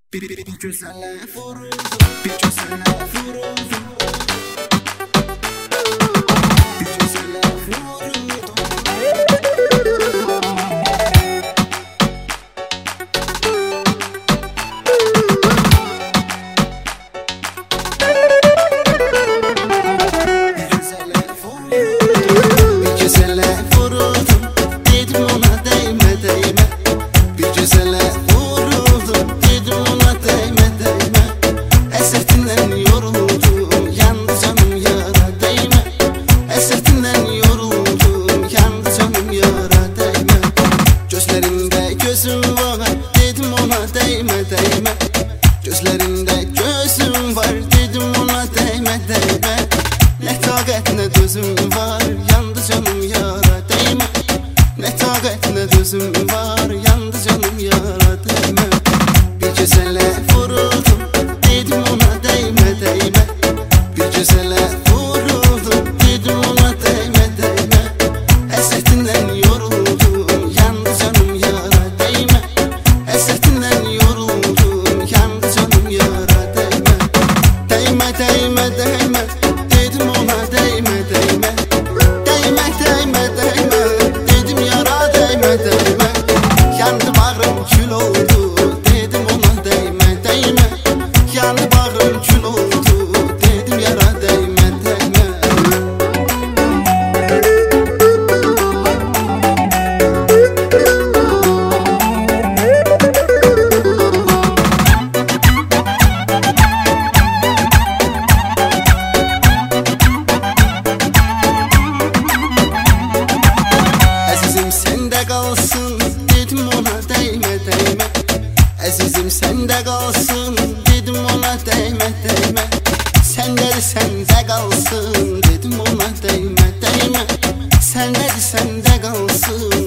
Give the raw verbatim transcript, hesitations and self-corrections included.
Bir, bir, bir güzelle vuruldum, bir güzelle vuruldum. Bir güzelle vuruldum. Bir güzelle vuruldum, bir güzelle vuruldum. Dedim ona değme değme. Bir güzelle vuruldum, dedim ona değme değme. Esretinden yoruldum, yandı canım yara değme. Esretinden yoruldum, yandı canım yara değme. Gözlerinde gözüm var, dedim ona değme değme. Gözlerinde gözüm var, dedim ona değme değme. Ne takat ne dözüm var, yandı canım yara değme. Ne takat ne dözüm var, yandı canım yara değme. Bir güzelle vuruldum, dedim ona değme değme. Bir güzelle vuruldum, dedim ona değme değme. Esretinden yoruldum, yandı canım yara değme. Esretinden yoruldum, yandı canım yara değme. Değme değme değme, dedim ona değme değme. Değme değme değme, dedim yara değme değme. Yandı bağrım kül oldu, dedim ona değme değme. Yandı bağrım kül oldu, dedim yara değme değme. Azizim sende kalsın, dedim ona değme değme. Azizim sende kalsın, dedim ona değme değme. Sende sende kalsın, dedim ona değme değme. Sende sende kalsın,